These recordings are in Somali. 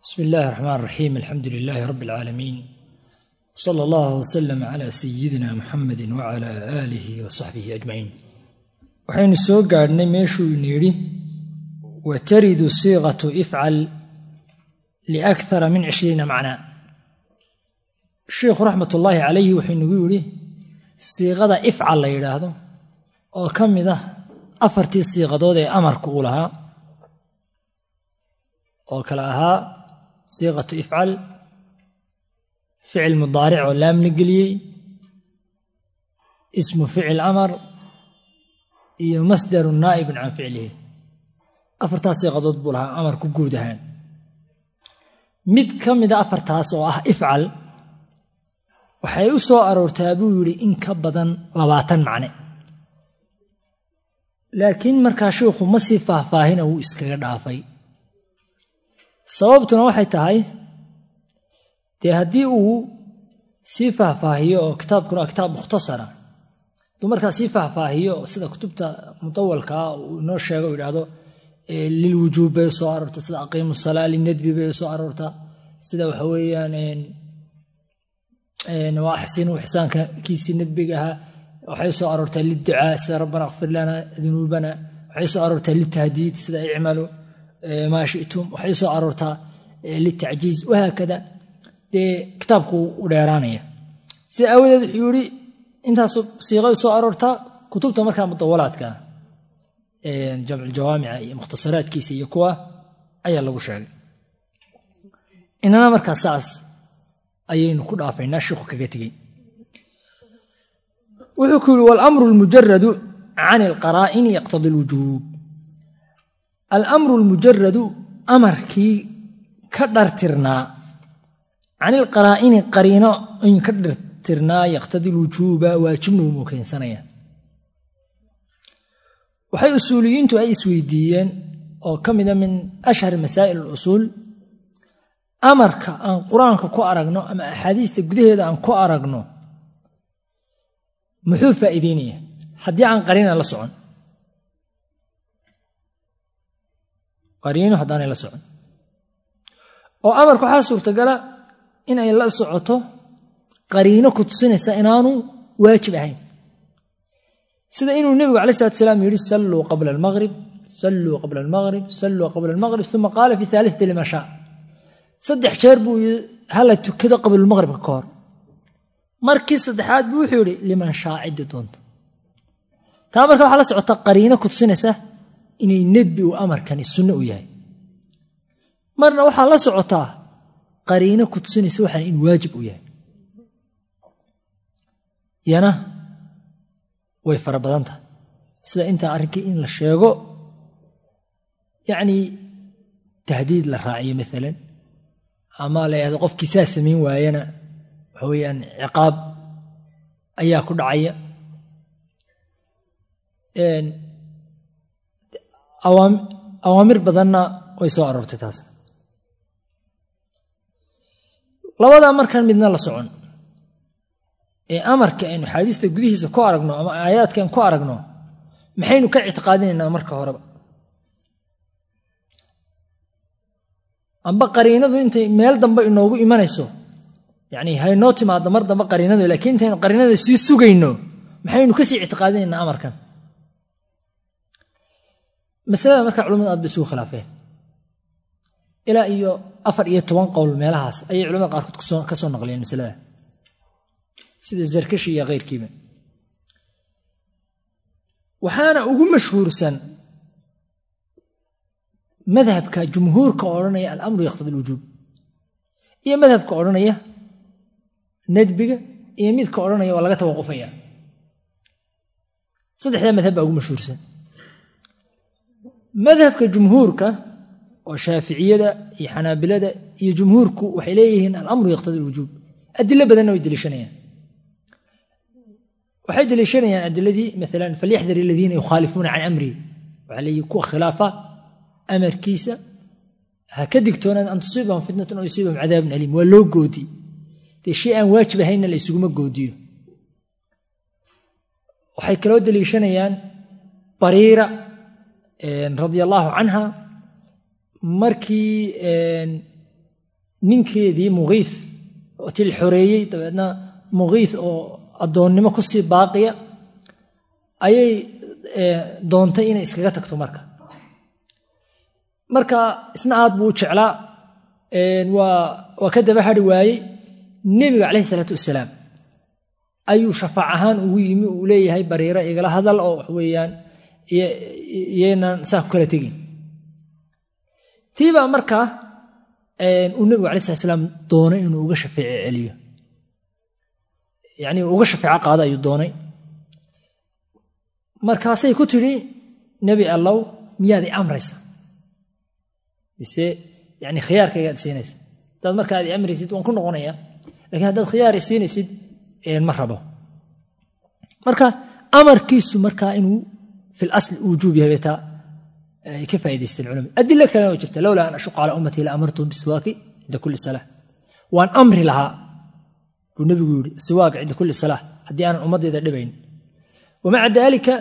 بسم الله الرحمن الرحيم. الحمد لله رب العالمين، صلى الله وسلم على سيدنا محمد وعلى آله وصحبه أجمعين. وحين سوى قاعدنا ميشو ينيري وترد صيغة افعل لأكثر من 20 معنى. الشيخ رحمة الله عليه وحين يقول صيغة افعل ليرادو أو كم ذا أفرتي صيغة دودي أمر كولها أو كلاها صيغة افعل فعل مضارع ولام نقلي اسم فعل أمر مصدر نائب عن فعله أفرتها صيغة ضد بولها أمر كجودها مد كم إذا أفرتها سواء افعل وحيوسو أرورتابولي إن كبدا لباتن معنى لكن مركاشوخ مسيفة فاهنا وإسكار دافي sababtuna waxay tahay haddii uu sii faahfaahiyo oo kitaabkuna kitaab mukhtasara dumarkaa sii faahfaahiyo sida kutubta mutawalka uu inoo sheego uu yidhaahdo lilwujuub bay soo aroorta sida aqiimu salaa linadbi bay soo aroorta sida waxa weeyaan waa axsinu ixsaanka kiisii nadbiga ahaa waxay soo aroortaa lidducaa sida rabbana ighfir lana dunuubana waxay soo aroortaa litahdiid sida icmalu ما شئتم وحيسو أرورتا للتعجيز وهكذا دي كتابكو وديرانية سي أولا يوري انتا صيغة سو أرورتا كتبتا مركا مطولات كان جمع الجوامع مختصرات كيسي يكوا أي الله وشعر إننا مركا ساس أي نكون عافينا الشيخ كغتي ويقول والأمر المجرد عن القرائن يقتضي الوجوب. الأمر المجرد أمركي كدرترنا عن القرائن قرينة إن كدرترنا يقتضي الوجوب واجبنه ممكن سنة وحي أصوليين أي سويديين أو كمدة من أشهر مسائل الأصول أمرك أن قرآنك كو أرقنو أما أحاديث تقديه أن كو أرقنو محوف فائدينية حدي عن قرينة لصعون قرينه هداني لا سocon oo amarku waxa suurta gala in ay la socoto qariino ku tusinaysa inaanu waajib ahayn sida inuu nabiga kaleey salaam yiri sallu qabla al-maghrib sallu qabla al-maghrib sallu qabla al-maghrib thumma qala fi thalithati lima sha saddex jeer buu hala tukada qabla al-maghrib ka hor markii saddexaad buu wuxuu yiri liman shaa'id doonto taa marka waxa la socota qariino ku tusinaysa inay nadbi u amarkani sunno u yahay marna waxa la socotaa qariino ku tusinaysa waxa in waajib u yahay yana way farabadanta sida inta arrinkii in la sheego yani tahdiid la raaciyo midalan ama la yiraahdo qof kiisa sameyn waayana waxa weeyaan ciqaab ayaa ku dhacaya أوامر بدنا ويسوى أرورت تاسا لبدا أمر كان بدنا لسعون أمر كأنه حديث تقديه سكو أرقنو أما آيات كان كو أرقنو محينو كاعتقادين إن أمر كهرباء أما قرينة دو إنت ميل دنبا إنو إيمانيسو يعني هاي نوتي ما دمر دنبا قرينة دو لكن إنت قرينة دو سيسوغ إنو محينو كسي اعتقادين إن أمر كان مسألة مركع علماء أدبسوا خلافه إلى أيو أفر يتوان قول ميلهاس أي علماء قاركت كسون نقلين مسألة سيد الزركشي يا غير كيما وحانا أقول مشهور سن مذهب كجمهور كأورانية الأمر يقتضي الوجوب إيه مذهب كأورانية ندبقة إيه ميت كأورانية ولا توقفية صدح لا مذهب أقول مشهور سن مذهبك جمهورك وشافعية حنابلة جمهورك وحليهن الأمر يقتضي الوجوب أدلة بدنا ويدلشنيا وحيد لشنيا أدلة مثلا فليحذر الذين يخالفون عن أمري وعليه يكون خلافة أمر كيسة هكذا كتونا أن تصيبهم فتنة أو يصيبهم عذاب أليم ولو جودي شيئا واجب هين اللي يسوق جوديه وحيكلو دلشنيا بريرة رضي الله عنها markii ninkeedii Muqiith oo til xoreeyay dabeedna Muqiith oo adoonnimo ku sii baaqiya ayay doontay inay iskaga tagto marka isna aad buu jeclaa waa ka daba hari waayey nebiga calayhi salaatu wasalaam ayuu shafaac ahaan ugu yimi uu leeyahay bariira igala hadal oo wax weeyaan iyeenan saa ku kala tegin tiibaa markaa uu nebigu calayhi salaatu wasalaam doonay inuu uga shafeece celiyo yacni uga shafeeco qaado ayuu doonay markaasay ku tidhi nebi allow miyaad i amraysa mise yani khiyaarkaygaad siinaysa haddaad marka aad i amraysid waan ku noqonayaa lakiin haddaad khiyaar i siinaysid ma rabo marka amarkiisu markaa inuu fi lasli wujuub yahay bay taa ay ka faa'idaysteen culamadu adilo kalena oo jirta lowlaa an ashuqa calaa ummatii la amartuhum bisiwaaki cinda kulli salaa waan amri lahaa buu nebigu yidhi siwaaka cinda kulli salaa haddii aanan ummaddeeda dhibayn wamaca daalika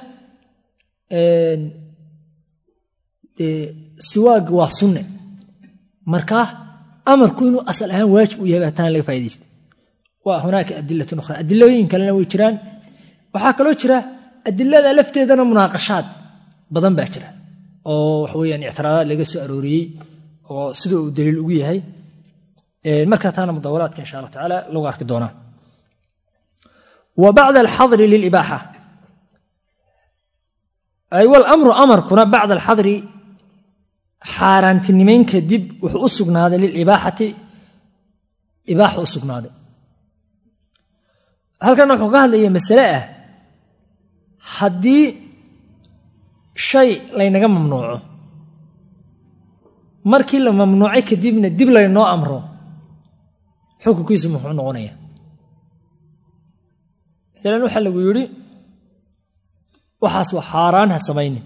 siwaag waa sunne markaa amarku inuu asal ahaan waajib u yahay baa taana laga faa'idaystay waa hunaaka adilatun ukhra adilooyin kalena way jiraan waxaa kaloo jira adilada lafteedana munaaqashaad badan baa jira oo wax weeyaan ictiraadaad laga soo arooriyey oo sida uu daliil ugu yahay markaa taana mudawalaadka insha allah tacaala lagu arki doonaa wa bacda alxadri lilibaaxa ay walamru amarkuna bacda alxadri xaaraantinimayn kadib wuxuu u sugnaaday lilibaaxati ibaaxa u sugnaaday halkan wuxuu ka hadlaya masale ah haddii shay laynaga mamnuuco markii la mamnuucay kadibna dib laynoo amro xukunkiisu muxuu noqonaya maalan waxaa lagu yidhi waxaas waa xaaraan ha samaynin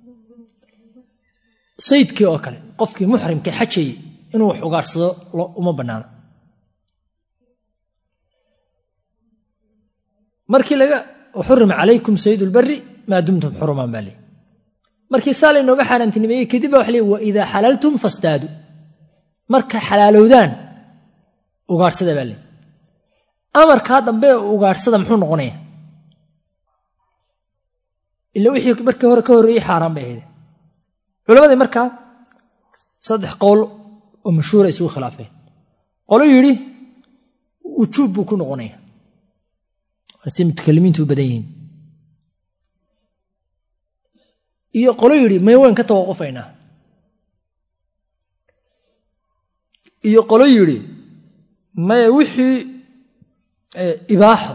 saydkii oo kale qofkii muxrimka xajayey inuu wax ugaadhsado uma bannaano markii xurima calaykum sayd lbari maa dumtum xuruman baa leey markii saa laynooga xaaraantinimeeyey kadib baa waxa leey wa idaa xalaltum fastaadu marka xalaalowdaan ugaadhsada baa leey amarkaa dambe ugaadhsada muxuu noqonaya ila wixii markii hore ka horreeyey xaaraan bay ahayd culamadii markaa 3 qowl oo mashhuura isugu khilaafeen qolo yidhi wujuub buu ku noqonaya si mutakalimiintu badan yihiin iyo qolo yidhi may waan ka tawaqufaynaa iyo qolo yidhi may wixii ibaaxo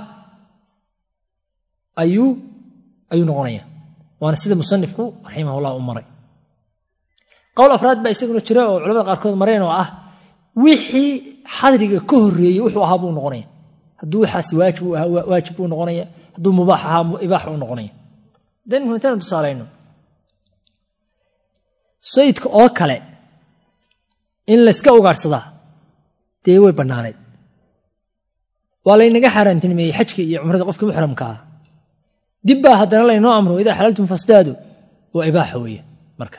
ayuu noqonaya waana sida musanifku raximahullah u maray qowl afraad baa isaguna jira oo culamada qaarkood mareen oo ah wixii xadriga ka horreeyey wuxuu ahaa buu noqonaya hadduu waxaas waajib uu noqonaya hadduu mubaax ahaa ibaax uu noqonaya dan intaan tusaalayno sayidka oo kale in layska ugaadhsadaa dee way bannaanayd waa laynaga xaaraantinimeeyey xajka iyo cumrada qofkii muxramka ah dib baa haddana laynoo amro idaa xalaltum fastaadu waa ibaaxa weeye marka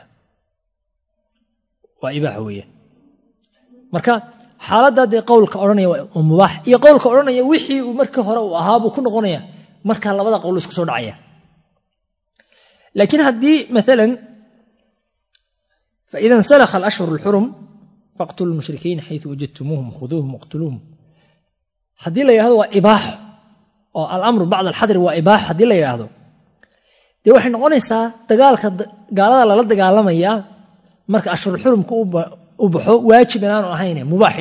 waa ibaaxa weeye marka xaaladdaa dee qowlka odhanaya waa mubaax iyo qowlka odhanaya wixii uu markii hore uu ahaa buu ku noqonaya markaa labada qowl isku soo dhacaya laakiin haddii maalan faida insalakha alashhur alxurum faqtulu lmushrikiina xaysu wajadtumuuhum khuduuhum waqtuluuhum haddii la yidhahdo waa ibaaxo oo alamru bacda alxadri waa ibaaxo haddii la yidhaahdo dee waxay noqonaysaa dagaalka gaalada lala dagaalamayaa marka ashhurulxurumka u baxo waajib inaanu ahayne mubaax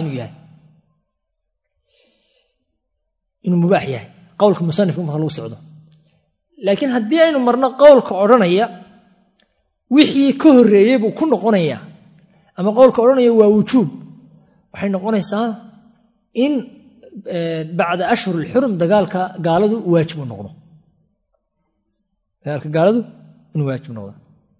inuu mubaax yahay qowlka musanifka marka lagu socdo laakiin haddii aynu marno qowlka odhanaya wixii ka horreeyey buu ku noqonaya ama qowlka odhanaya waa wujuub waxay noqonaysaa in bacda ashhur alxurum dagaalka gaaladu waajib u noqdo dagaalka gaaladu inuu waajib noqdo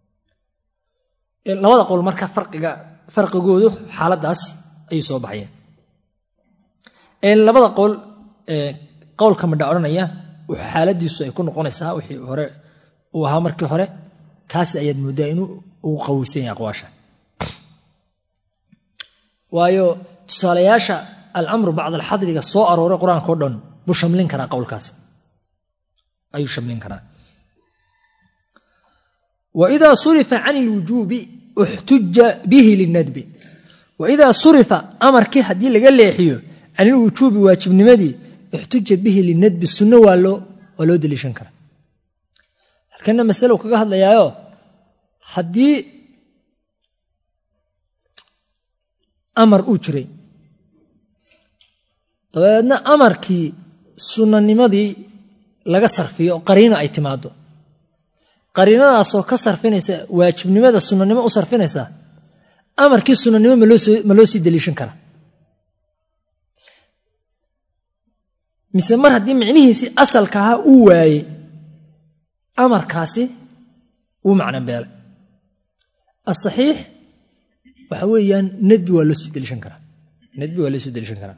labada qowl marka farqigoodu xaaladaas ayuu soo baxayeen labada qowl qowlka madha odhanaya wuxuu xaaladiisu ay ku noqonaysaa wixii hore uu ahaa markii hore kaasi ayaad mooddaa inuu ugu qawiysan yahay aqwaasha waayo tusaalayaasha al-amru bacda al-xadriga soo arooray qur-aanka oo dhan buu shamlin karaa qowlkaas ayuu shamlin karaa وإذا صرف عن الوجوب احتج به للندب وإذا صرف أمر كي حدي لغا ليخيو عن الوجوب واجبنimadi احتج به للندب السنة waa loo daliishan karaa halkana mas'alo kaga hadlayaayo haddii amar uu jiray dabeedna amarkii sunnanimadii laga sarfiyo qariino ay timaado qariinadaasoo ka sarfinaysa waajibnimada sunnanimo u sarfinaysa amarkii sunnanimo ma loo sii daliishan karaa mise mar haddii micnihiisii asalka ahaa uu waayey amarkaasi wuu macno beelay asaxiix waxa weeyaan nadbi waa loo sii daliishan karaa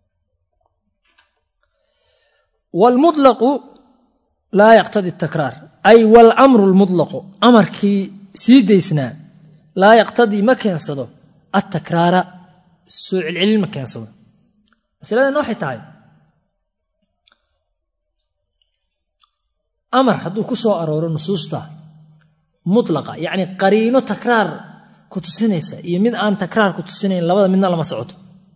waalmutlaqu laa yaqtadi atakraar ay waalamru almutlaqu amarkii sii daysnaa laa yaqtadii ma keensado attakraara soo celcelin ma keensado masaladan waxay tahay amar hadduu ku soo arooro nusuusta mutlaqa yacni qariino takraar ku tusinaysa iyo mid aan takraar ku tusinayn labada midna lama socoto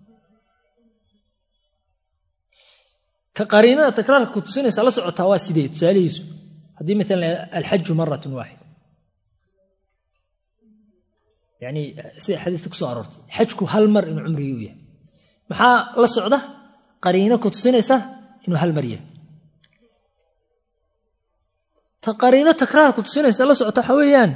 ka qariinada takraarka ku tusinaysa la socotaa waa sidee tusaalihiisu haddii maalan alxaju maratun waaxida yacni sida xadiista ku soo aroortay xajku hal mar inuu cumrigii u yahay maxaa la socda qariino ku tusinaysa inuu hal mar yahay qariino takraar ku tusinaysa la socota waxa weeyaan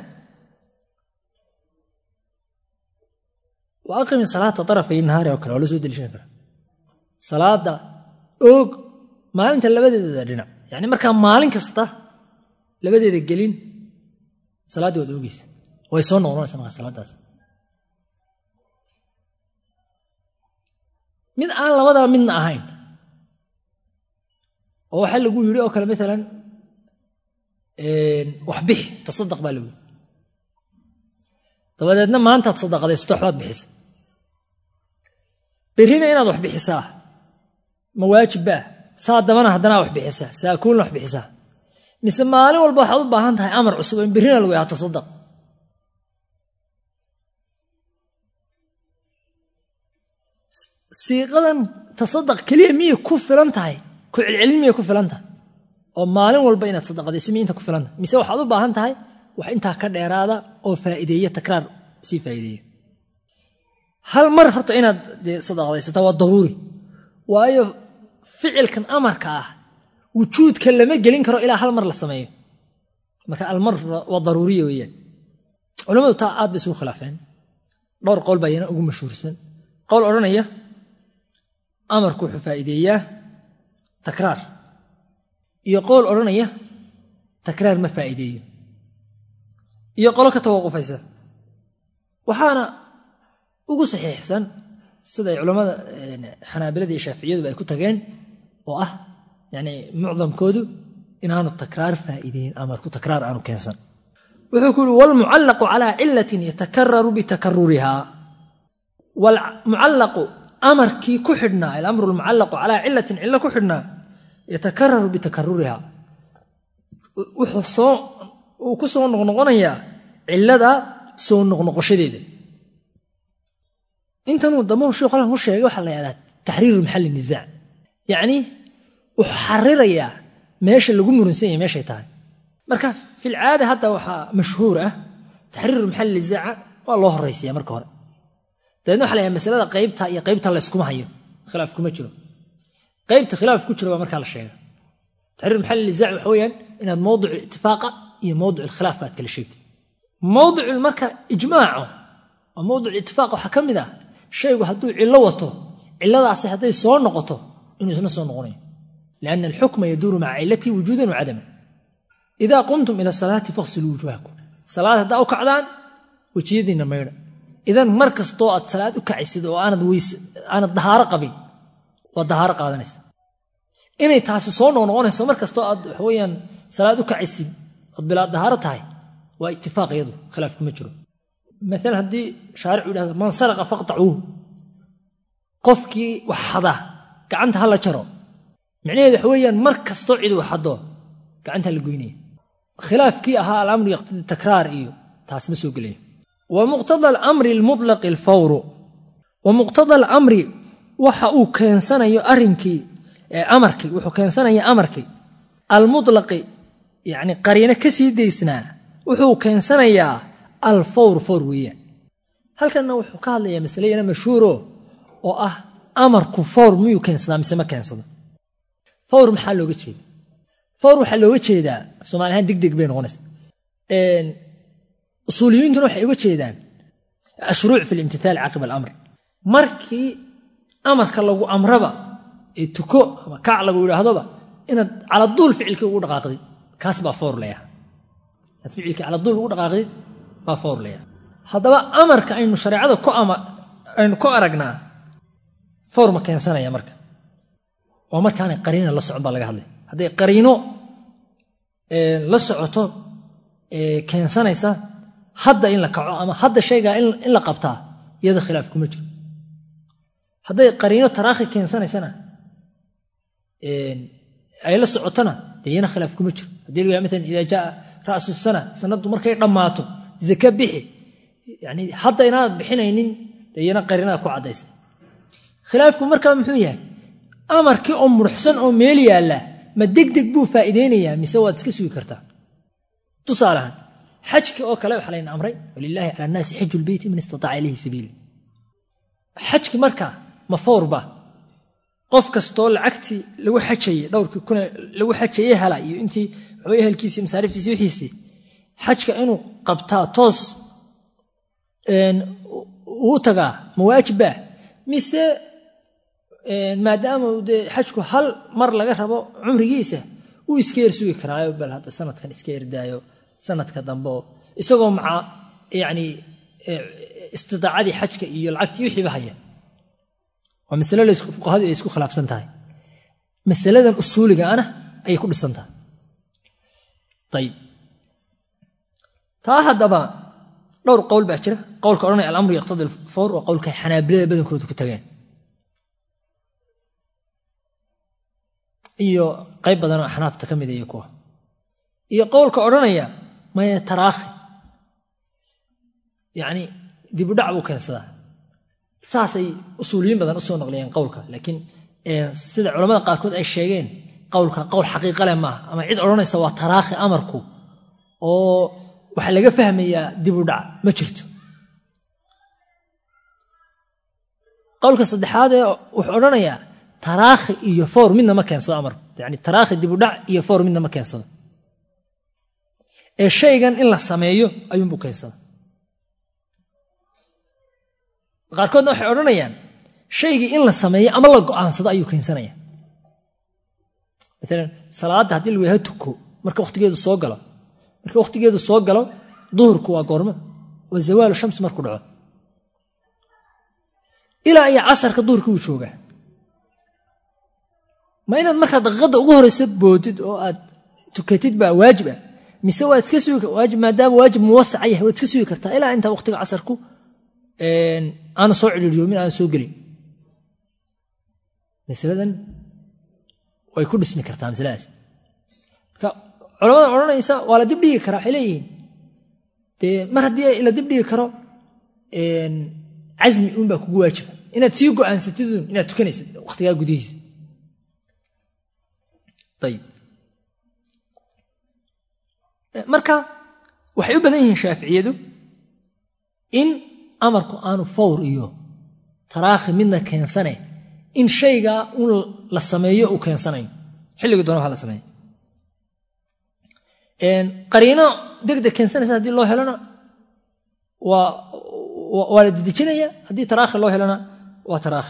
wa aqimi salaata tarafay nahaari oo kale waa la soo deliishan karaa salaada oog maalinta labadeeda dhinac yacni markaa maalin kasta labadeeda gelin salaaddii waad oogeysa way soo noqonaysa markaa salaadaas mid aan labadaba midna ahayn oo waxaa lagu yidhi oo kale maalan wax bixi tasadaq baa lagu yidhi dabadeedna maantaad sadaqadaysato waxbaad bixisa berrina inaad wax bixisaa ma waajib baa saa dambana haddana wax bixisaa saakuunna wax bixisaa mise maalin walba waxaad u baahan tahay amar cusub in berrina lagu yahaa tasadaq siiqadan tasadaq keliya miyay ku filan tahay ku celcelin miyay ku filan tahay oo maalin walba inaad sadaqadaysa miya inta ku filan tahay mise waxaad u baahan tahay wax intaa ka dheeraada oo faa'iideeya takraar sii faa'iideeya hal mar horta inaad sadaqadaysataa waa daruuri waayo ficilkan amarka ah wujuudka lama gelin karo ilaa hal mar la sameeyo marka almar waa daruuriya weeyaan culimmadu taa aad bay isugu khilaafeen dhowr qowl baa iyana ugu mashhuursan qowl odhanaya amarku wuxuu faa'iideeyaa takraar iyo qowl odhanaya takraar ma faa'iideeyo iyo qolo ka tawaqufaysa waxaana ugu saxiixsan sida ay culammada xanaabilada iyo shaaficiyadu ay ku tageen oo ah yani mucdamkoodu inaanu takraar faa'iideyn amarku takraar aanu keensan wuxuu ku yidhi waalmucallaqu calaa cilatin yatakararu bitakarurihaa waalmucallaqu amarkii ku xidhnaa alamru almucallaqu calaa cilatin cilo ku xidhnaa yatakararu bitakarurihaa uu ku soo noqnoqonayaa cilada soo noqnoqoshadeeda intanuu dambuhu sheekhu halkan ku sheegay waxaa la yidhahdaa taxriiru maxalli nisaac yacni wuxuu xarirayaa meesha lagu muransan yahay meeshay tahay marka filcaada hadda waxaa mashhuur ah taxriiru maxalli nisaaca waa loo horraysiyaa marka hore dabeedna waxa la yidhaha masalada qaybta iyo qaybta la yskuma hayo khilaaf kuma jiro qaybta khilaaf ku jiro baa markaa la sheega taxriiru maxalli nisaac waxa weeyaan inaad mowdicu itifaaqa iyo mowdicu ilkhilaaf baad kala sheegtay mowdicu marka ijmaaco waa mowdicu itifaaq waxaa ka mid ah shaygu hadduu cillo wato cilladaasi hadday soo noqoto inuu isna soo noqonayo lianna alxukma yaduuru maca cillatii wujuudan wa cadaman idaa qumtum ila salaati faqsiluu wujuuhakum salaad haddaa u kacdaan wejiyadiinna maydha idan mar kastoo aad salaad u kacaysid oo aanad dahaaro qabin waad dahaaro qaadanaysa inay taasi soo noqnoqonayso mar kastoo aad waxaweyaan salaad u kacaysid ood bilaa dahaaro tahay waa itifaaq iyadu khilaaf kuma jiro maalan haddii shaaricu yidhahdo man saraqa faqtacuuhu qofkii wax xada gacanta hala jaro macnaheedu waxa weeyaan mar kastoo cid uu xado gacanta la goynaya khilaafkii ahaa al-amru yaqtadi takraar iyo taas ma soo gelayo wa muqtada al-amri al-mutlaq al-fawr wa muqtada al-amri waxa uu keensanayo arrinkii amarkii wuxuu keensanaya amarkii al-mutlaqi yani qariina ka sii deysnaa wuxuu keensanayaa al-fawr fawr weeyaan halkanna wuxuu ka hadlayaa mas'alada mashhuuro oo ah amarku fawr miyuu keensadaa mise ma keensado fawr maxaa looga jeedaa fawr waxaa looga jeedaa Soomaali ahaan degdeg bay noqonaysaa usuuliyiintuna waxay uga jeedaan ashruuc fi al-imtithal aqib al-amr markii amarka lagu amraba ee tuko ama kaac lagu yiraahdoba inaad cala duul ficilkii ugu dhaqaaqday kaas baa fawr leeyahay had ficilkii cala duul ugu dhaqaaqday baa fawr leeyahay haddaba amarka aynu shariicada aynu ku aragnaa fawr ma keensanaya marka oo markaanay qariino la socon baa laga hadlay hadday qariino la socoto keensanaysa hadda in la kaco ama hadda shaygaa in la qabtaa iyada khilaaf kuma jiro hadday qariino taraakhi keensanaysana ay la socotona dee iyana khilaaf kuma jiro haddii lagu yahay maalan idaa jaa ra'su sana sanadu markay dhammaato zaka bixi yani hadda inaad bixinaynin dee iyana qariinada ku caddaysa khilaafku markaa muxuu yahay amarkii oo muruxsan oo meel yaalla ma degdeg buu faa'iideynayaa mise waad iska sugi kartaa tusaalahan xajka oo kale waxa layna amray walillaahi cala annaasi xajul beyti man istataaca ilayhi sabiila xajki markaa ma fawrba qof kastoo lacagtii lagu xajayey dhowrkii kuna lagu xajayey hala iyo intii wuxuu ehelkiisii masaariftiisii wixiisii xajka inuu qabtaa toos uu tagaa ma waajibba mise maadaama xajku hal mar laga rabo cumrigiisa uu iska yar sugi karaayo bal hadda sanadkan iska yardaayo sanadka dambe isagoo maca yani istidaacadii xajka iyo lacagtii wixiiba haya waa masalo fuqahadu ay isku khilaafsan tahay masaladan usuuliga ana ayay ku dhisan tahay ayib taa haddaba dhowr qowl baa jira qowlka odhanaya al-amru yaqtadi al-fawr waa qowlka xanaabilada badankooda ku tageen iyo qayb badan oo axnaafta ka mid iyo kuwa iyo qowlka odhanaya maya taraakhi yani dib u dhac buu keensadaa saasay usuuliyiin badan u soo noqliyeen qowlka laakiin sida culamada qaarkood ay sheegeen qowlka qowl xaqiiqa leh maaha ama cid odhanaysa waa taraakhi amarku oo waxaa laga fahmayaa dib u dhac ma jirto qowlka saddexaad ee wuxuu odhanayaa taraakhi iyo fawr midna ma keensado amarku yani taraakhi dib u dhac iyo fawr midna ma keensado ee shaygan in la sameeyo ayuunbuu keensada qaarkoodna waxay odhanayaan shaygii in la sameeyo ama la go'aansado ayuu keensanaya maalan salaadda haddii lagu yahay tuko marka wakhtigeedu soo galo duhurku waa goormo waa zawaalu shams markuu dhaco ilaa iyo casarka duhurkii uu joogaa ma inaad markaa daqiiqadda ugu horeysa boodid oo aad tukatid baa waajib ah mise waad iska sugi waajib maadaama waajib muwasaca yahay waad iska sugi kartaa ilaa inta waqtiga casarku aanu soo ciriiriyoomin aan soo gelin masaladan way ku dhismi kartaa masaladaas marka culamada odhanaysa waa la dib dhigi karaa waxay leeyihiin dee mar haddii la dib dhigi karo casmi uunbaa kugu waajiba inaad sii go'aansatidun inaad tukanaysid waqtigaa gudihiisa ayib marka waxay u badan yihiin shaaficiyadu in amarku aanu fawr iyo taraakhi midna keensane in shaygaa un la sameeyo uu keensanayo xilligii doona ha la sameeyo qariino degdeg keensanaysa haddii loo helona waa la dedejinaya haddii taraakhi loo helona waa taraakhi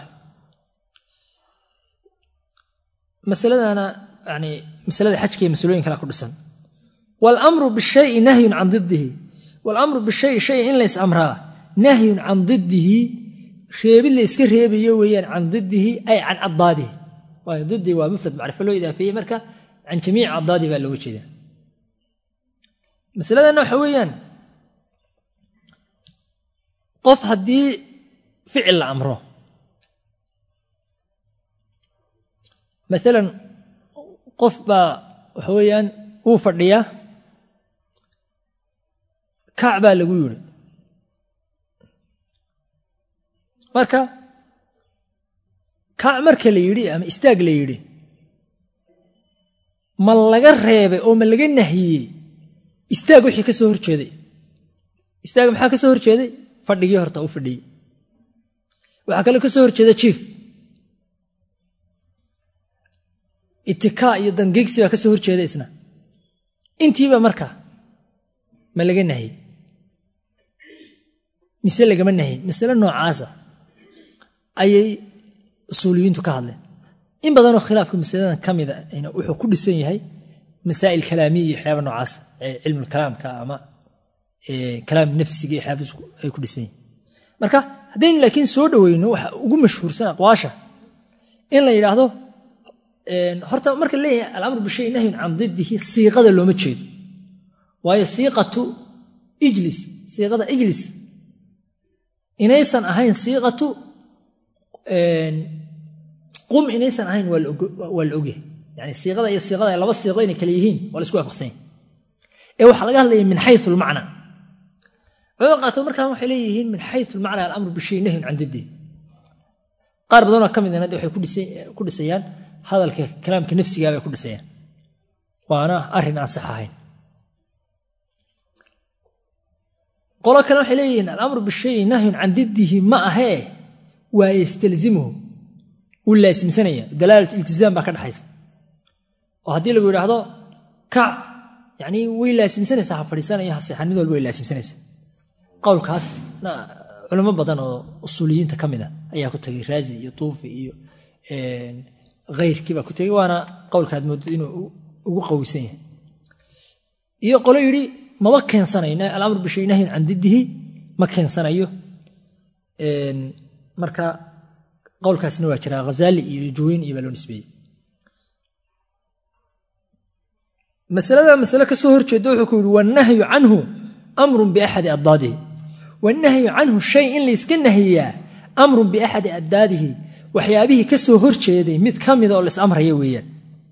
masaladana yani masalada xajka iyo masalooyin kala ku dhisan waalamru bishayi nahyun can didihi waalamru bishayi shay in lays amraa nahyun can didihi reebid la iska reebayo weeyaan can didihi ay can cadaadihi waayo didii waa mufrad macrifo loo idaafeeyey marka can jamiici cadaadihi baa looga jeedaa masaladanna waxa weeyaan qof haddii ficil la amro مثلا qof baa waxa weeyaan uu fadhiya kaac baa lagu yiri marka kaac marka la yiri ama istaag la yiri ma laga reebay oo ma laga nahiyay istaag wixii ka soo horjeeday istaag maxaa ka soo horjeeday fadhigii horta uu fadhiyay waxa kale ka soo horjeeda chief itika iyo dangeegsi baa ka soo horjeeda isna intiiba marka ma laga nahiyay mise lagama nahiyay mas'ala noocaasa ayay usuuliyiintu ka hadleen in badan oo khilaafka mas'aladan kamida ayna wuxuu ku dhisan yahay masaa'il kalaamiye iyo xeeb noocaas cilmi kalaamka ama kalaam nafsiga xaabis ay ku dhisan yihiin marka hadeen laakiin soo dhaweyno waxa ugu mashhuursan aqwaasha in la yiraahdo horta marka leeyahay al-amru bi shay nahy an diddihi siiqada looma jeedo waayo siiqatu ijlis siiqada ijlis inaysan ahayn siiqatu qum inaysan ahayn wal oge yani siiqada iyo siiqada laba siiqo inay kala yihiin wala isku waafaqsan waxa laga hadlayaa min haythu al-macna وقعت markaan waxay leeyihiin min haythu al-macna al-amru bi shay nahy an diddihi qaar badan oo kamid ah waxay ku dhisayaan hadalka kalaamka nafsiga ay ku dhisayaan waana arrin aan sax ahayn qolo kale waxay leeyihiin al-amru bi shay nahy an diddihi ma ahee waa yastalzimuhu wala ismsanaya dalaalatu iltizaam ba ka dhaxaysa oo hadii lagu yiraahdo ka yani way la ismsanaysa fariisanaya haseexan mid walba way la ismsanaysa qowlkaas culimo badan oo usuuliyiinta kamida ayaa ku tagay raazi iyo tuufi iyo غيركii ba ku tagay waana qowlkaad moodid inuu ugu qawiysan yahay iyo qolo yiri ma keensanayna al-amru bi shay nahy an diddihi ma keensanayo marka qowlkaasna waa jira Ghazali iyo Juwayni iyo baloo nisbiyay mas'ala ka soo horjeedo wuxuu ku yiri wanahyu anhu amrun bi ahadi adadihi wanahyu anhu shay in la iska nahiya amrun bi ahadi adadihi waxyaabihi ka soo horjeeday mid kamid oo la is amrayo weeyaan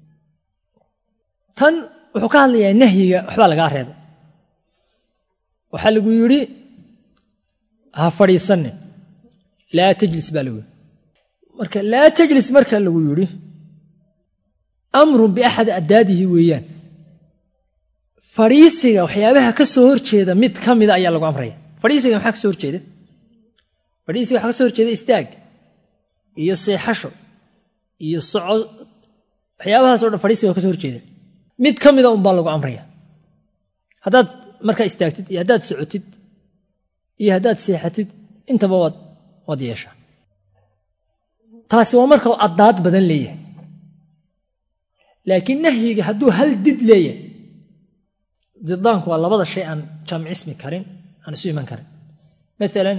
tan wuxuu ka hadlayaa nahyiga waxba laga reebo waxa lagu yiri ha fariisan la tajlis balaw marka la tajlis marka lagu yiri amrun bi ahadi adadihi weeyaan fariisiga waxyaabaha ka soo horjeeda mid kamid ayaa lagu amraya fariisiga waxa ka soo horjeeda fariisiga waxa ka soo horjeeda istaag iyo seexasho iyo socod waxyaabahaas oo dhan fariisiga ka soo horjeeda mid kamid ah baa lagu amraya hadaad marka istaagtid iyo hadaad socotid iyo hadaad seexatid intaba wad yeesha taasi waa marka adaad badan leeyahay laakiin nahyiga haduu hal did leeyahay ضدانك waa labada shay aan jamcismi karin aan isu iman karin مثلا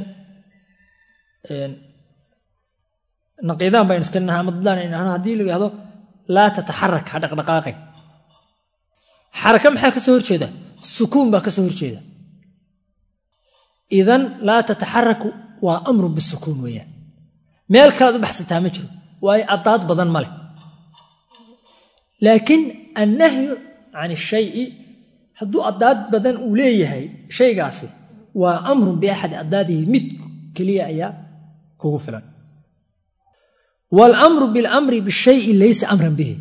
نقيدان بين اسكنها مضدان انها hadii laga hado la tataharrak dhaqdhaqaaqi xaraka maxaa ka soo horjeeda sukuun ba ka soo horjeeda idan la tataharrak wa amru bisukuun weeyaan meel kale u baxsataa ma jiro way adaad badan male laakiin an-nahyu 'an ash-shay'i haduu adaad badan uu leeyahay shaygaasi waa amru bi ahad adaadihi mid kaliya ayaa kugu filan wal amru bil amri bi shay'i laysa amran bihi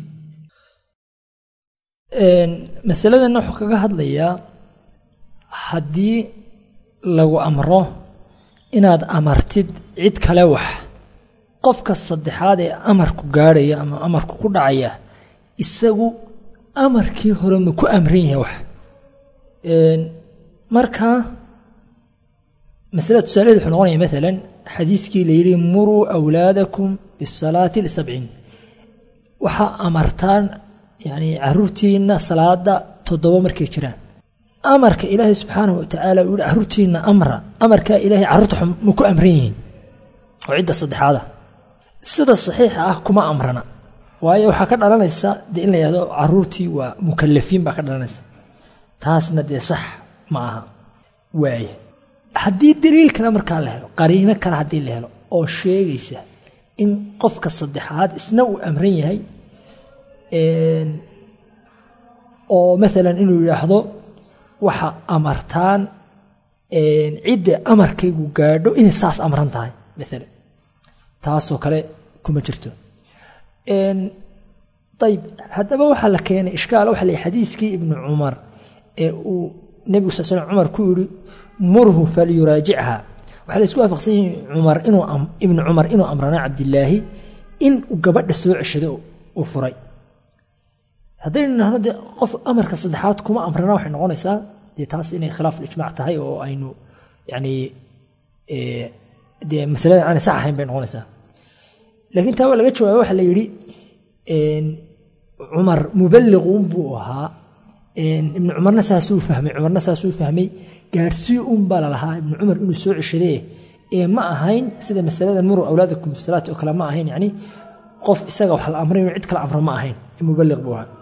mas'aladan wuxuu kaga hadlayaa hadii lagu amro inaad amartid cid kale wax qofka saddexaad ee amarku gaaraya ama amarku ku dhacaya isagu amarkii hore ma ku amrin yahay wax marka مسألة سؤالي حنقول مثلا حديث كي ليري مروا أولادكم بالصلاة ل70 وحا أمرتان يعني عرورتينا صلاة تضوى مركي جران أمرك إلهي سبحانه وتعالى يقول عرورتينا أمرك إلهي عرورتهم مكو أمرين وعدة صدح هذا السيدة الصحيحة كما أمرنا وهي وحا كان لنا يسا دي إلا يهدو عرورتي ومكلفين با كان لنا يسا تاسنا دي صح معها واعي haddii daliil kale markaa la helo qariino kale haddii la helo oo sheegaysa in qofka saddexaad isna uu amran yahay oo maalan inuu yiraahdo waxa amartaan cid amarkaygu gaadho in saas amran tahay maalan taasoo kale kuma jirto طيب hadaba waxa la keenay ishkaal waxa la xadiiskii ibn Umar ee uu nabiga sallallahu alayhi Umar ku yiri murhu falyuraji'ha waxa la isku waafaqsan Umar inuu ibn Umar inuu amrana Abdullah in uu gabadha soo ceshado oo furay hadayna qof amarka saddexaad kuma amrana waxay noqonaysaa taas inay khilaaf ijmaac tahay oo aynu yani masalada aan sax ahayn bay noqonaysaa laakiin taa laga jawaabo waxa la yiri Umar muballigh buu ahaa ibn Umarna saasuu fahmay gaarsi bala lahaa ibn Umar inuu soo ceshaday ma ahayn sida masalada muru awlaadakum fi salaati oo kala ma ahayn yani qof isaga wax la amray cid kala amro ma ahayn muballigh buu ahaa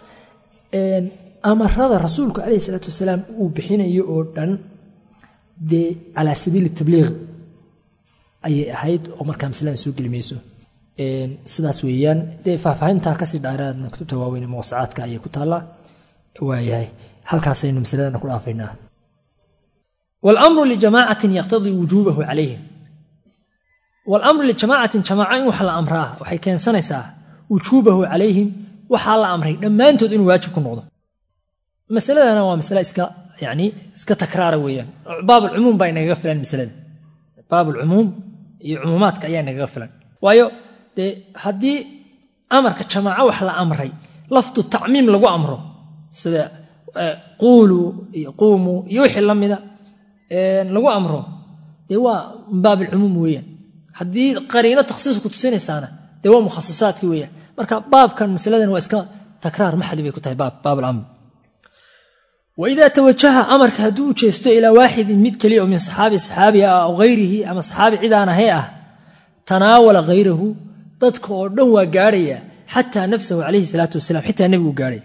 amarada rasuulku alayhi salaatu wasalaam uu bixinayo oo dhan de ala sabiil tabliigh ay ahayd oo markaa masalada soo gelimayso sidaas weeyaan de faahfaahinta ka sii dheeraadna kutubta waaweyn mawsacaadka ay ku taala waayahay halkaas aynu masalada ku dhaafaynaa wal amru li jama'atin yaqtadi wujubahu alayhim wal amru li jama'atin jamaa'a waxa la amraa waxay keensanaysaa wujubahu alayhim waxa la amray dhamaantood inuu waajib ku noqdo masaladana waa mas'ala iska takraar weeyaan baab al-umum bay naga filan masalada baab al-umum iyo umumaadka ayaa naga filan waayo haddii amarka jamaaca wax la amray lafdu ta'miim lagu amro sida qulu iyo qumu iyo wixii lamida lagu amro waa baab al-umum weeyaan haddii qariino takhsiis ku tusinaysaana waa mukhasasaadkii weeyaan marka baabkan masaladan waa iska takraar maxad bay ku tahay baab al-amr وإذا توجه أمر كهدو جيستو إلى واحد مد كلي من صحابي أو غيره أما صحابي عدانا هيئة تناول غيره ضدك أردن وقارية حتى نفسه عليه الصلاة والسلام حتى النبي وقاري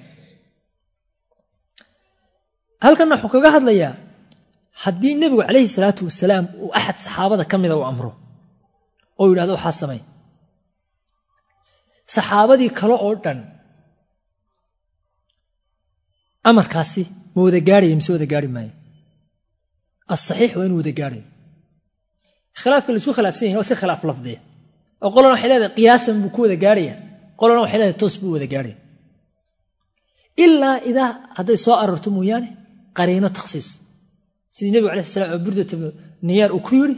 هل كان حقوق هذا ليا حدي النبي عليه الصلاة والسلام وأحد صحابته كم ذو أمره أو يلادو حاسمي صحابتي كلا أردن أمر كاسي مودا قاري يمسودا قاري ماي الصحيح وين مودا قاري خلاف كل سو خلاف سين واسك خلاف لفظي او قولنا خلال قياسا بكودا قاري قولنا خلال توسبو ودا قاري الا اذا هذا سو اررتمو يعني قرينه تخصيص سيدي النبي عليه السلام بردت نيار وكيري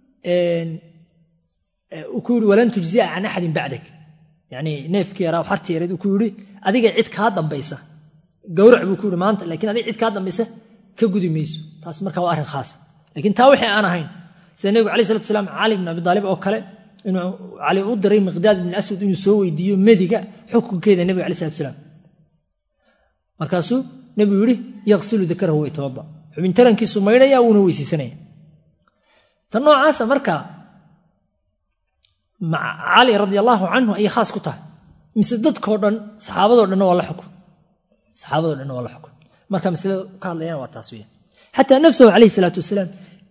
وكيري ولن تجزي عن احد بعدك يعني نيفكي راو حرتي يريد وكيري اديق عيد كا دنبيسا gowrac buu ku yiri maanta laakiin adiga cid ka dambaysa ka gudimayso taas marka waa arrin khaas laakiin taa wixii aan ahayn sida nabiga kaleey sallallahu alayhi wasallam Ali ibn Abi Talib oo kale inuu Ali u diray Miqdaad ibn Aswad inuu soo weydiiyo mediga xukunkeeda nabiga kaleey sallallahu alayhi wasallam markaasuu nabigu yiri yaghsilu dhakarahu wa yatawadda xubin tarankiisu maydhaya uuna weysiisanaya tan noocaas marka Ali radiyallahu anhu ay khaas ku tahay mise dadkoo dhan saxaabadoo dhan waa la xukun صحابته انه والله حكم marka mas'ala ka hadlayna waa taaswiya hatta nafsuhu alayhi salatu wasalam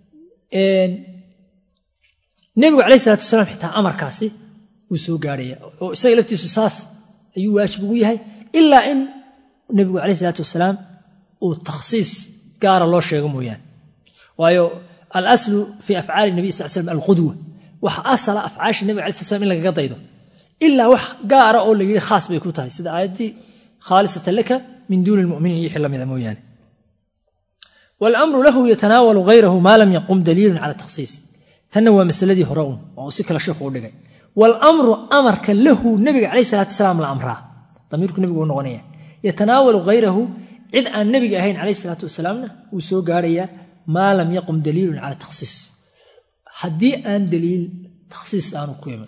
nabiga alayhi salatu wasalam xitaa amarkaasi uu soo gaaraya oo isaga laftiisu saas ayuu waajib ugu yahay illa in nabiga alayhi salatu wasalam uu takhsiis gaar loo sheego mooyaan waayo al-aslu fi af'aali nabi sallallahu alayhi wasallam al-qudwa wa asala af'aashi nabi alayhi salatu wasalam in laga daydo illa wax gaar oo la yiri khaas bay ku tahay sida aayadii خالصة لك من دون المؤمنين يحل من المويان والأمر له يتناول غيره ما لم يقم دليل على تخصيص تنوى مسألة هرون وأوسيك الشيخ ودقي والأمر أمر له النبي عليه الصلاة والسلام لأمره ضميرك النبي ونغنية يتناول غيره عد أن النبي أهين عليه الصلاة والسلام وسوق قارية ما لم يقم دليل على تخصيص حدي أن دليل تخصيص أنا قيمة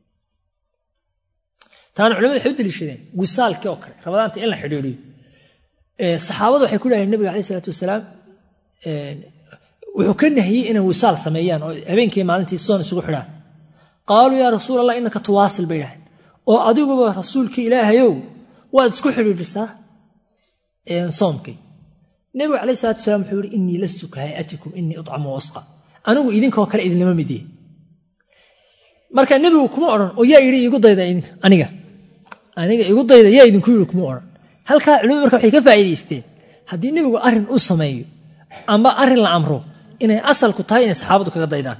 تان علماء حدود الشيء وصال كوكر رمضان إلا حدودي الصحابة waxay ku leeyahay nabiga kaleey salaatu wasalaam wuxuu ka nahiyay inay wisaal sameeyaan oo habeenkii maalintii soon isugu xidhaan qaalu ya rasuul allah innaka tuwaasil bayah oo adiguba rasuulkii ilaahayow waad isku xidhiidhisaa soomkii nabiga kaleey salaatu wasalaam wuxuu yiri inni lastu kahayatikum inni ut'amu wa asqa anigu idinkoo kale idinlama midii marka nabigu kuma oran oo yaa yiri igu dayda aniga aniga igu dayda yaa idinku yiri kuma oran halka culimadu marka waxay ka faa'iideysteen haddii nabigu arrin u sameeyo ama arrin la amro inay asalku tahay inay saxaabadu kaga daydaan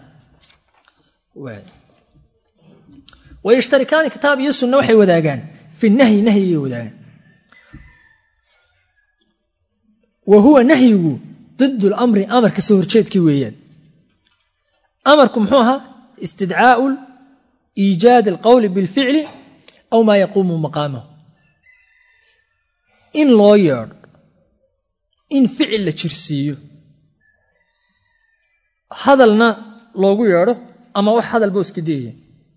ويشتركان كتاب يسنة وحي وداغان في النهي نهي وداغان وهو نهي ضد الأمر أمر كسور شيدكي ويان أمركم حوها استدعاء إيجاد القول بالفعل أو ما يقوم مقامه إن lawyer إن فعل لتشرسيه هذا لنا لوغو يارو أما واحد هذا البوس كديه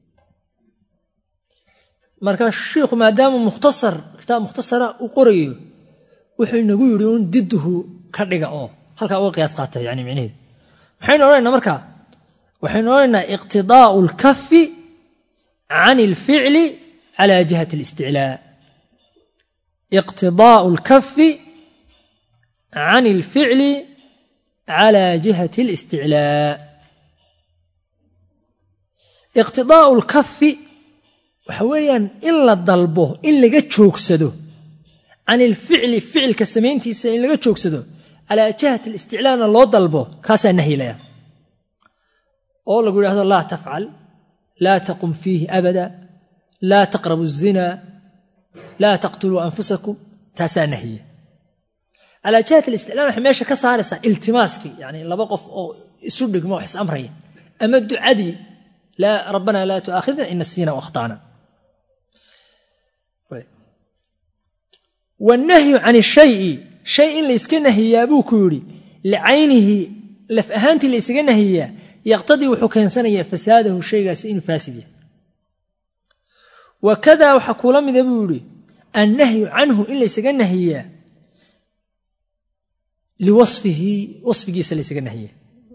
marka sheekhu maadaama mukhtasar kitaab mukhtasara u qorayo wuxuu nagu yiri in diduhu ka dhiga oo halka uu qiyaas qaatay yani macnaheedu waxaynu oranayna marka waxaynu oranayna iqtidaa'u al-kaff 'an al-fi'l 'ala jihati al-isticlaa iqtidaa'u al-kaff 'an al-fi'l 'ala jihati al-isticlaa iqtidaa'u al-kaff وحويان إلا ضلبه إلا جت شوكسده عن الفعل فعل كسمينتي إلا جت شوكسده على جهة الاستعلان الله ضلبه كاسا النهي له أول يقول هذا لا تفعل لا تقم فيه أبدا لا تقربوا الزنا لا تقتلوا أنفسكم تاسا نهي على جهة الاستعلان حماشة كسارسة التماسكي يعني لا بقف أو يسودك ما يحس أمري أمد عدي لا ربنا لا تؤاخذنا إن نسينا وأخطأنا والنهي عن الشيء شيء اللي يسكنه هي أبوكوري لعينه لفأهانتي اللي يسكنه هي يقتضي وحكين سنة فساده الشيء سئين فاسدة وكذا وحكولا من أبوري النهي عنه اللي يسكنه هي لوصفه وصف جيس اللي يسكنه هي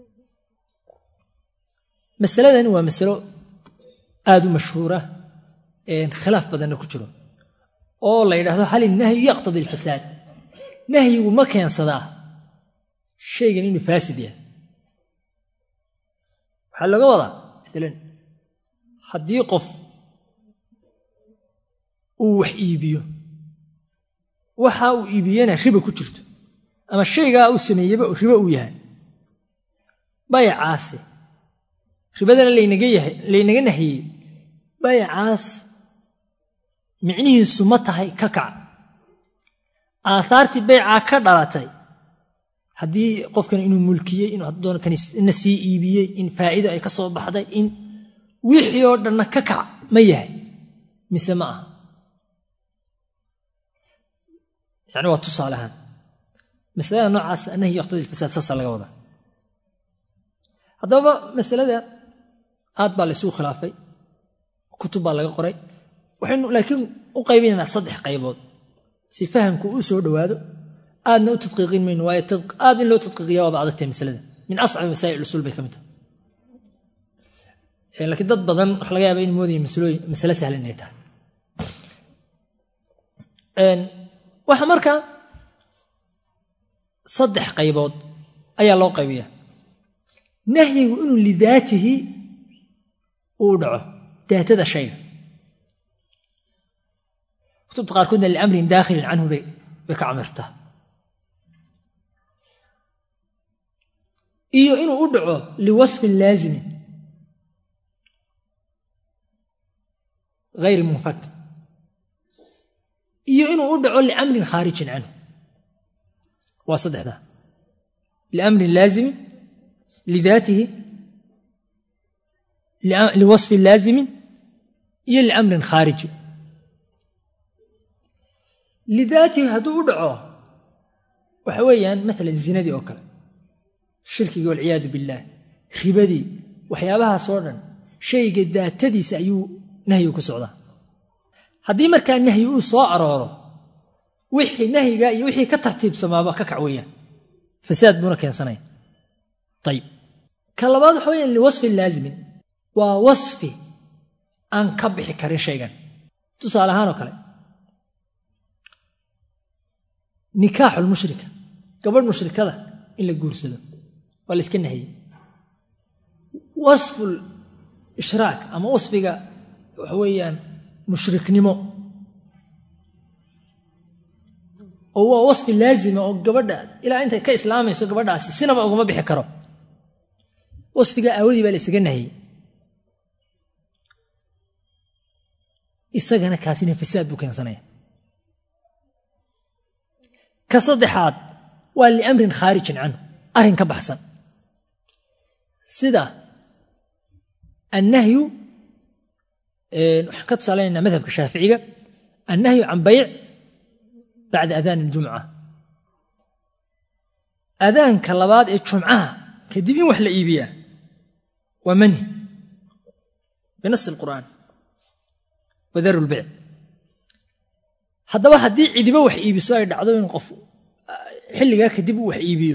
مسألة هو مسألة آدو مشهورة خلاف بدنا كتير الله يرحمه هل النهي يقتضي الفساد نهي وما كان صداه شيء إنه فاسد يعني حل قوضة مثلا حد يقف وحيبيه وحاو إيبيانا ربا كتيرت أما الشيء قاو سميه بقى ربا وياه بايع عاسي ربادنا اللي نجينا هي بايعاس معنيه سمتها ككع آثارتي بيعا كدراتي هدي قف كان إنه ملكية إنه هدون كان نسي إيبية إن فائدة أي كسر بحدا إن ويحيو دنا ككع ميه مسمعها يعني وتصل لها مثلا نوع أنه يقتضي الفساد ساسا لقوضة هذا مسألة aad baa la isuu khilaafay kutub baa laga qoray waxaynu laakiin u qaybinaynaa saddex qaybood si fahamku uu soo dhawaado aadna u tadqiiqin min waayo aad in loo tadqiiqiyo waa adagtay masalada min as'ab masaa'il usul bay kamid tahay laakiin dad badan wax laga yaabaa in moodayeen mas'alo sahlan ay tahay waxa marka saddex qaybood ayaa loo qaybiyaa nahyigu inuu lidaatihi ودعه ذات شيء كتبت قاركودنا لأمر داخل عنه بكعمرته إنه أدعو لوصف لازم غير منفك إنه أدعو لأمر خارج عنه وصدح ذا لأمر لازم لذاته لوصف لازم يل أمر خارجي لذاته هدو دعوه وحويا مثل الزنا دي أوكل الشرك والعياذ بالله خبدي وحيابها صورا شيء قد ذاتدي سأيو نهي كسعودة هدي مركان نهي صائراره وحي نهي جاي وحي كترتيب سمابا ككعويا فساد منكين سنين طيب كلمات حويا لوصف اللازم ووصفي أن كبح كرين شيئا تصال هانو كلام نكاح المشركة قبل مشركة إلا جورسده ولا سكنه هي وصف الإشراك أما وصفك حويا مشرك نمو oo waa wasfi laazima oo gabadha ilaa inta ka islaamayso gabadhaasi sinaba uguma bixi karo wasfiga aawadi baa la isaga nahiyey isagana kaasina fasaad buu keensanaya ka saddexaad waa liamrin khaarijin canhu arrin ka baxsan sida annahyu waxaan ka tusaalaynaa madhabka shaaficiga annahyu can bayc bacda adaan aljumca adaanka labaad ee jumcaha kadib in wax la iibiyaa waa manhi binas alqur'aan wadaru lbayc haddaba haddii cidiba wax iibiso ay dhacdo in qof xilligaa kadib uu wax iibiyo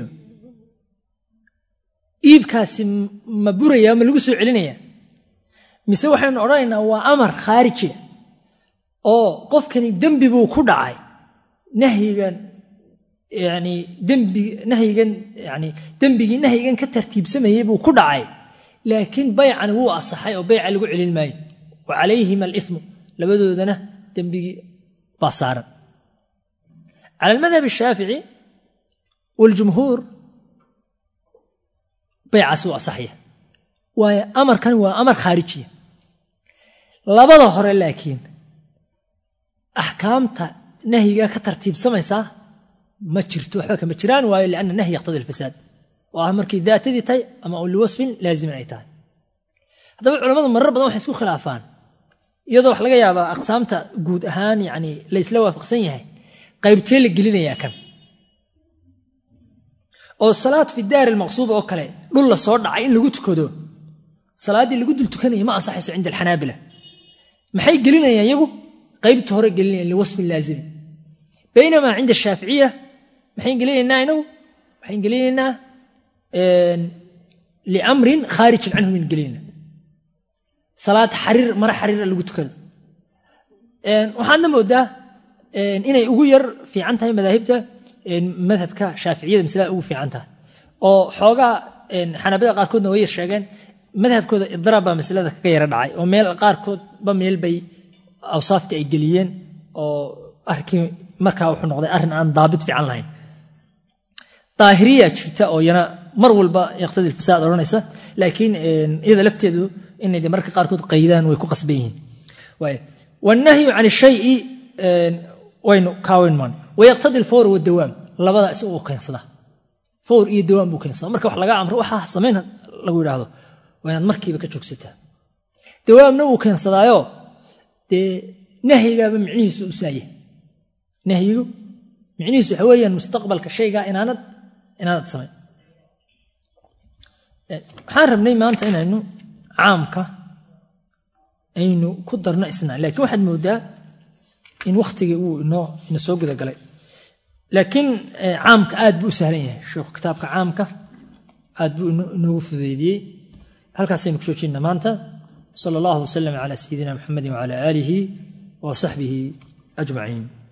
iibkaasi ma buraya ma lagu soo celinaya mise waxaynu odhanaynaa waa amar khaariji oo qofkani dembi buu ku dhacay nahyigan yani nahyigan yani dembigii nahyigan ka tartiibsamayey buu ku dhacay laakiin baycani wuu asaxay oo bayca lagu celin maayo wa calayhima aliithmu labadoodana dembigii baa saaran cala almadhab ashaafici waljumhuur baycaas wuu asaxaya waayo amarkani waa amar khaarijiya labada hore laakiin axkaamta nahyiga ka tartiibsamaysaa ma jirto waxba kama jiraan waayo lianna nahyi yaqtadi alfasaad oo ah markii daatadii tahay ama u liwasfin laazimin ay tahay haddaba culammadu marar badan waxay isku khilaafaan iyadoo wax laga yaabaa aqsaamta guud ahaan yani la isla waafaqsan yahay qaybtee la gelinayaa kan oo salaad fi daari almaqsuuba oo kale dhul la soo dhacay in lagu tukado salaaddii lagu dul tukanaya ma ansaxayso cinda alxanaabila maxay gelinayaan iyagu qaybta hore gelinayaan liwasfin laazimi baynamaa cinda ashaaficiya maxayn gelinaynaa inagu waxayn gelinaynaa liamrin khaarijin canhu min gelinayna salaad xariir mara xariira lagu tukado waxaadna moodaa inay ugu yar fiican tahay madaahibta madhabka shaaficiyada masalada ugu fiican tahay oo xoogaa xanaabada qaarkoodna way yar sheegeen madhabkooda idraab baa masalada kaga yara dhacay oo meel qaarkoodba meel bay awsaaftii ay geliyeen oo arkii markaa wuxuu noqday arrin aan daabit fiican lahayn daahiriya jirta oo yana mar walba yaqtadi alfasaad odhanaysa laakiin iyada lafteedu inay marka qaarkood qaydaan way ku qasban yihiin wannahyu can shayi waynu kaaweyn maan wayaqtadi alfawr wadawaam labada isagoo keensada fawr iyo dawaam buu keensada marka wax laga amro waxaa samayn lagu yidhaahdo waa inaad markiiba ka joogsataa dawaamna wuu keensadaayo dee nahyigaaba micnihiisu u saaya nahyigu micnihiisu waxa weeyaan mustaqbalka shaygaa inaanad samayn waxaan rabnay maanta inaynu caamka aynu ku darno isnaa laakiin waxaad moodaa in wakhtigii uu ina soo gudagalay laakiin caamka aad buu u sahlan yahay sheekhu kitaabka caamka aad buu inoogu fudeydiyey halkaasaynu ku joojinna maanta sala allahu wasalam calaa sayidina muxamedin wacala aalihi wa saxbihi ajmaciin